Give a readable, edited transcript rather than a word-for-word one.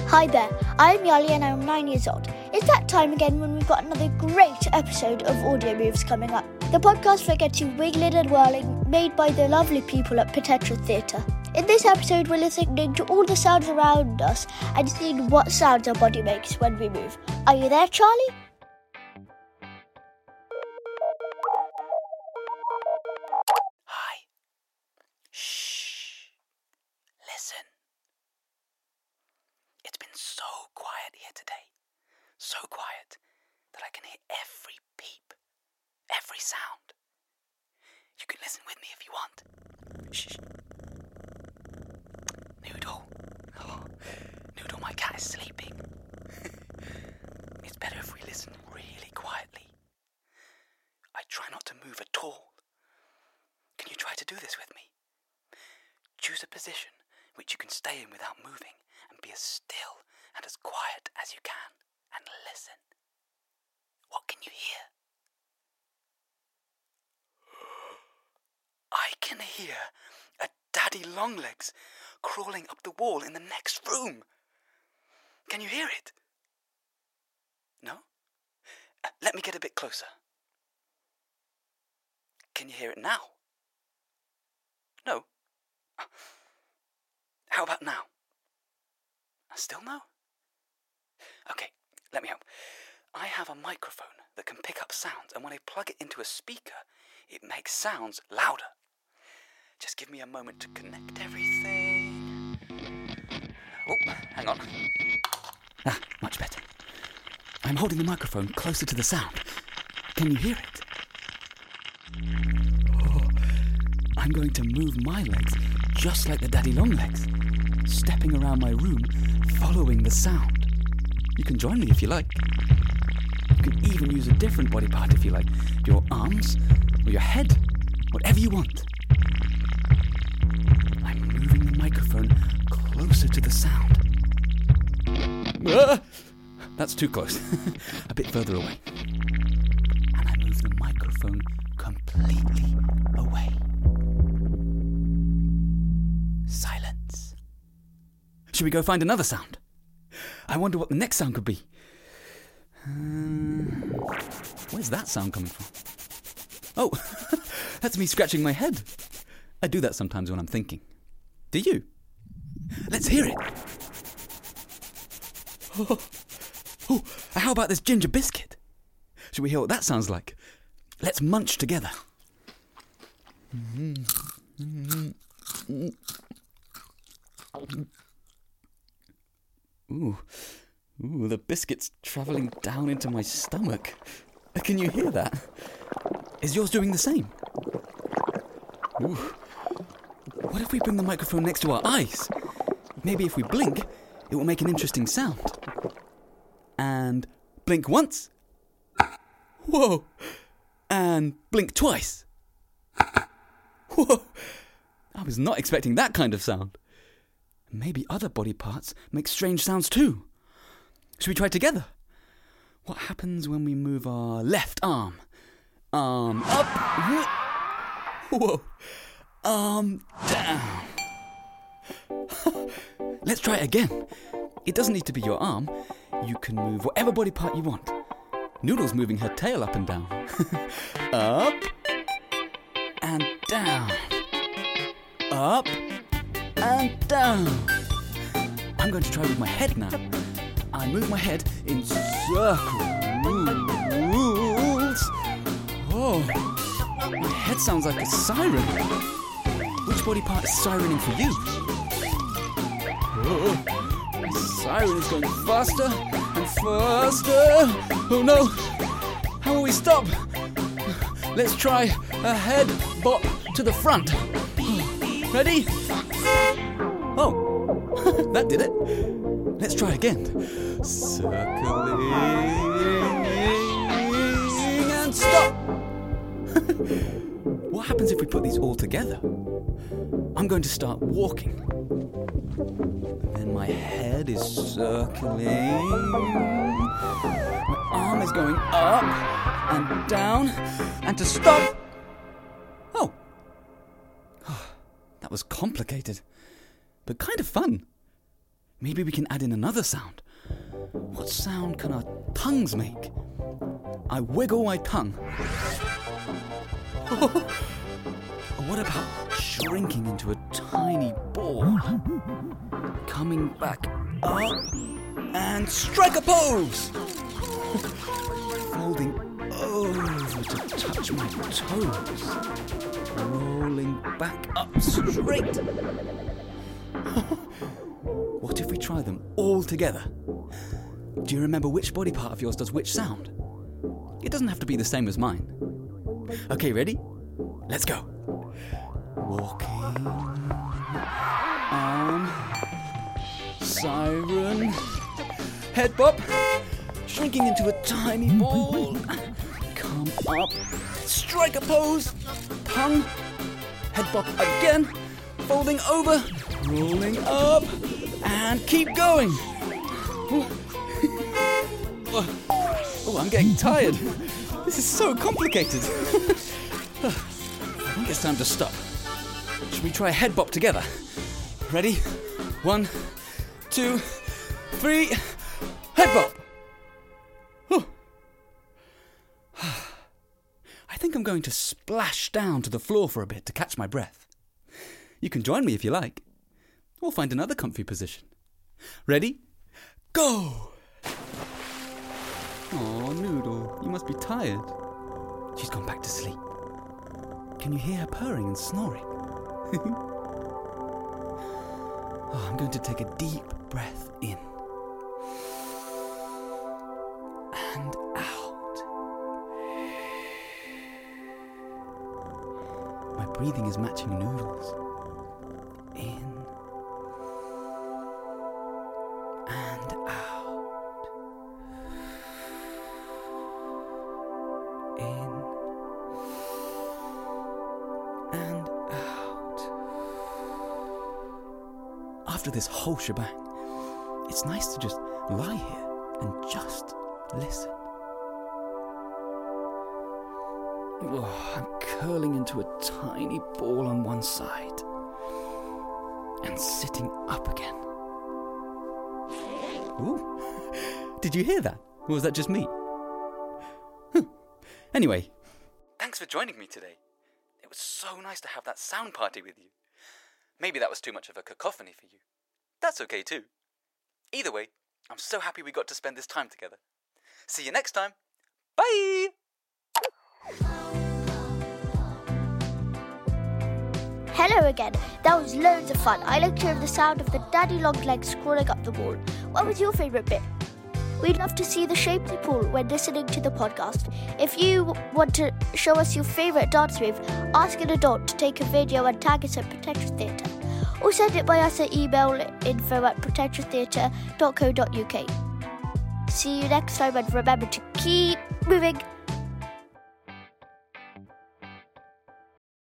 Hi there, I'm Yali and I'm 9 years old. It's that time again when we've got another great episode of Audio Moves coming up. The podcast that gets you wiggling and whirling, made by the lovely people at Potetra Theatre. In this episode, we're listening to all the sounds around us and seeing what sounds our body makes when we move. Are you there, Charlie? Hi. Shh. Listen. It's been so quiet here today. So quiet that I can hear every peep, every sound. You can listen with me if you want. Shh. Noodle. Oh, Noodle, my cat is sleeping. It's better if we listen really quietly. I try not to move at all. Can you try to do this with me? Choose a position which you can stay in without moving and be as still and as quiet as you can and listen. What can you hear? I can hear a daddy longlegs crawling up the wall in the next room. Can you hear it? No? Let me get a bit closer. Can you hear it now? No? How about now? Still no? Okay, let me help. I have a microphone that can pick up sounds, and when I plug it into a speaker, it makes sounds louder. Just give me a moment to connect everything. Oh, hang on. Much better. I'm holding the microphone closer to the sound. Can you hear it? Oh, I'm going to move my legs just like the daddy long legs, stepping around my room, following the sound. You can join me if you like. You can even use a different body part if you like. Your arms or your head, whatever you want. I'm moving the microphone closer to the sound. That's too close. A bit further away. And I move the microphone completely away. Silence. Should we go find another sound? I wonder what the next sound could be. Where's that sound coming from? Oh, that's me scratching my head. I do that sometimes when I'm thinking. Do you? Let's hear it. Oh, how about this ginger biscuit? Should we hear what that sounds like? Let's munch together. Ooh, the biscuit's travelling down into my stomach. Can you hear that? Is yours doing the same? Ooh. What if we bring the microphone next to our eyes? Maybe if we blink, it will make an interesting sound. And blink once. Whoa. And blink twice. Whoa. I was not expecting that kind of sound. Maybe other body parts make strange sounds too. Should we try together? What happens when we move our left arm? Arm up. Whoa. Arm down. Let's try it again. It doesn't need to be your arm. You can move whatever body part you want. Noodle's moving her tail up and down. Up and down. Up and down. I'm going to try with my head now. I move my head in circles. Oh, my head sounds like a siren. Which body part is sirening for you? Oh, the siren is going faster and faster. Oh no, how will we stop? Let's try a head bop to the front. Ready? Oh, that did it. Let's try again. Circling and stop. What happens if we put these all together? I'm going to start walking. Then my head is circling. My arm is going up and down. And to stop. Oh. That was complicated, but kind of fun. Maybe we can add in another sound. What sound can our tongues make? I wiggle my tongue. What about shrinking into a tiny ball? Coming back up and strike a pose! Folding over to touch my toes. Rolling back up straight. What if we try them all together? Do you remember which body part of yours does which sound? It doesn't have to be the same as mine. Okay, ready? Let's go. Walking. Siren. Head bop. Shrinking into a tiny ball. Come up. Strike a pose. Tongue. Head bop again. Folding over. Rolling up. And keep going. Oh, I'm getting tired. This is so complicated. I think it's time to stop. Should we try a head bop together? Ready? 1, 2, 3. Head bop! I think I'm going to splash down to the floor for a bit to catch my breath. You can join me if you like. Or find another comfy position. Ready? Go! Oh, Noodle, you must be tired. She's gone back to sleep. Can you hear her purring and snoring? I'm going to take a deep breath in. And out. My breathing is matching Noodle's. In. And out. In and out. After this whole shebang, it's nice to just lie here and just listen. Oh, I'm curling into a tiny ball on one side and sitting up again. Ooh, did you hear that? Or was that just me? Anyway, thanks for joining me today. It was so nice to have that sound party with you. Maybe that was too much of a cacophony for you. That's okay too. Either way, I'm so happy we got to spend this time together. See you next time. Bye! Hello again. That was loads of fun. I liked hearing the sound of the daddy long legs crawling up the wall. What was your favourite bit? We'd love to see the shapely pool when listening to the podcast. If you want to show us your favourite dance move, ask an adult to take a video and tag us at Protector Theatre. Or send it by us at email info@protectortheatre.co.uk. See you next time and remember to keep moving.